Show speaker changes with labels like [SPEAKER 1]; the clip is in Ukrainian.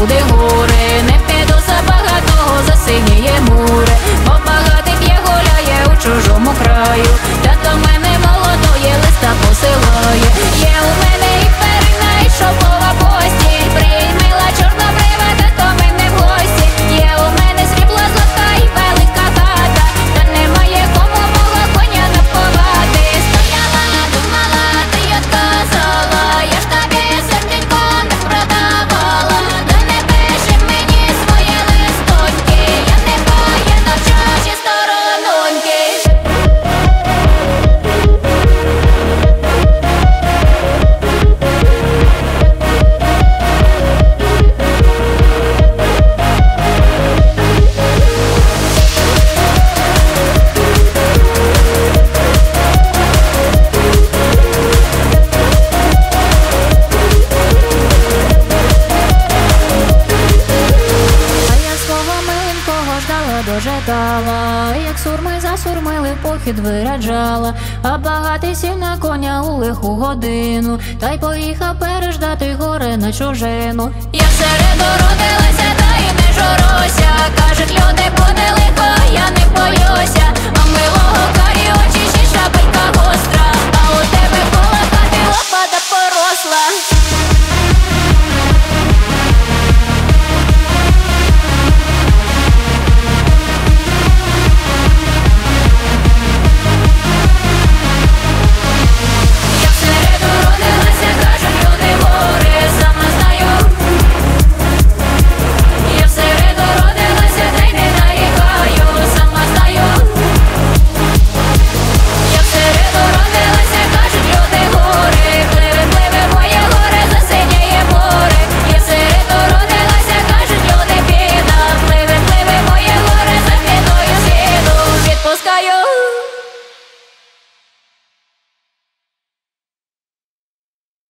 [SPEAKER 1] буде горе. Не піду за багатого, засиніє море, бо багатий п'є, гуляє у чужому краю. Тато мене молодої листа посилає. Є у мене і перина, і шовкова постіль. Приймила чорнобрива, тато мене в гості. Є у мене срібла злата і велика хата, та немає кому мого коня напувати. Стояла, думала, ти отказала, я ж тобі серденько не продавала. Да не пиши мені свої листоньки, я не воєнна в чужі сторононьки. Дожидала, як сурми засурмили, в похід виряджала, а багатий сів на коня у лиху годину, та й поїхав переждати горе на чужину. Я серед родилася, та й не журуся, кажуть люди, буде лихо, я не боюся. А милого карі очі, ще шабелька гостра, а у тебе коло хати лопата поросла.